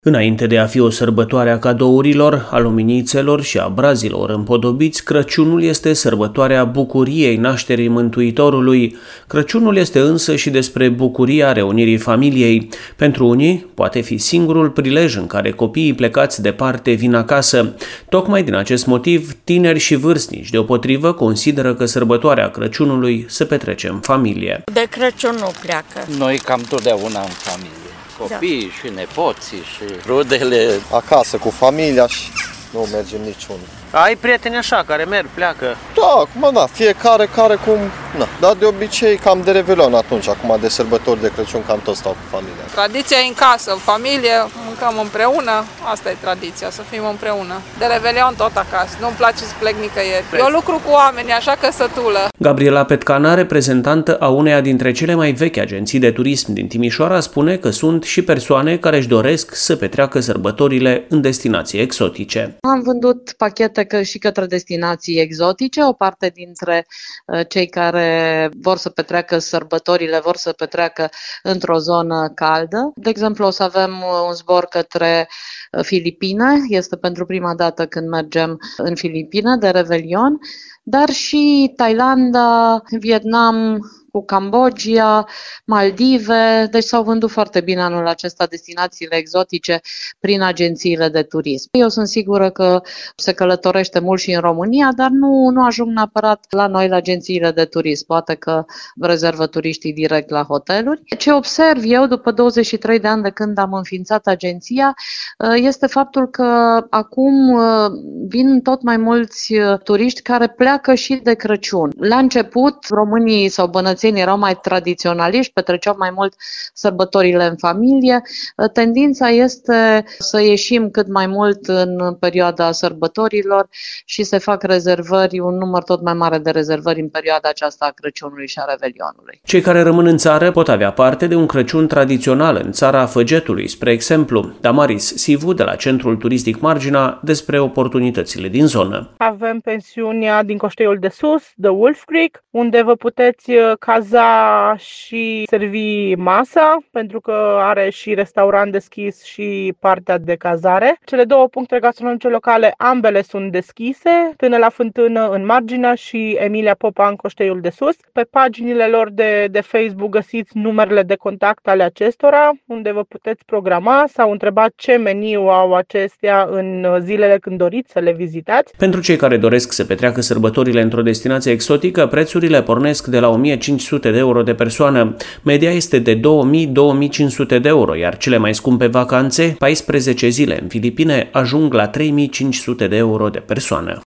Înainte de a fi o sărbătoare a cadourilor, a luminițelor și a brazilor împodobiți, Crăciunul este sărbătoarea bucuriei nașterii Mântuitorului. Crăciunul este însă și despre bucuria reunirii familiei. Pentru unii, poate fi singurul prilej în care copiii plecați departe vin acasă. Tocmai din acest motiv, tineri și vârstnici deopotrivă consideră că sărbătoarea Crăciunului se petrece în familie. De Crăciun nu pleacă. Noi cam totdeauna în familie. Copiii și nepoții și rudele. Acasă cu familia și nu mergem niciunul. Ai prieteni așa care merg, pleacă? Da, acum da, fiecare care cum, na. Dar de obicei cam de Revelion atunci, acum de sărbători de Crăciun, cam tot stau cu familia. Tradiția e în casă, în familie, mâncăm împreună, asta e tradiția, să fim împreună. De Revelion tot acasă, nu-mi place să plec nicăieri. Eu lucru cu oameni, așa căsătulă. Gabriela Petcana, reprezentantă a uneia dintre cele mai vechi agenții de turism din Timișoara, spune că sunt și persoane care își doresc să petreacă sărbătorile în destinații exotice. Am vândut pachete și către destinații exotice, o parte dintre cei care vor să petreacă sărbătorile vor să petreacă într-o zonă caldă. De exemplu, o să avem un zbor către Filipine, este pentru prima dată când mergem în Filipine de Revelion, dar și Thailanda, Vietnam, cu Cambodgia, Maldive, deci s-au vândut foarte bine anul acesta destinațiile exotice prin agențiile de turism. Eu sunt sigură că se călătorește mult și în România, dar nu ajung neapărat la noi la agențiile de turism. Poate că rezervă turiștii direct la hoteluri. Ce observ eu după 23 de ani de când am înființat agenția este faptul că acum vin tot mai mulți turiști care pleacă și de Crăciun. La început, românii sau bănățenii erau mai tradiționaliști, petreceau mai mult sărbătorile în familie. Tendința este să ieșim cât mai mult în perioada sărbătorilor și se fac rezervări, un număr tot mai mare de rezervări în perioada aceasta a Crăciunului și a Revelionului. Cei care rămân în țară pot avea parte de un Crăciun tradițional în țara Făgetului, spre exemplu. Damaris Sivu, de la Centrul Turistic Margina, despre oportunitățile din zonă. Avem pensiunea din Coșteiul de Sus, The Wolf Creek, unde vă puteți caza și servi masa, pentru că are și restaurant deschis și partea de cazare. Cele două puncte gastronomice locale, ambele sunt deschise, Tână la Fântână în Margina și Emilia Popa în Coșteiul de Sus. Pe paginile lor de Facebook găsiți numerele de contact ale acestora, unde vă puteți programa sau întreba ce meniu au acestea în zilele când doriți să le vizitați. Pentru cei care doresc să petreacă sărbătorile într-o destinație exotică, prețurile pornesc de la 1500 de euro de persoană. Media este de 2000-2500 de euro, iar cele mai scumpe vacanțe, 14 zile în Filipine, ajung la 3500 de euro de persoană.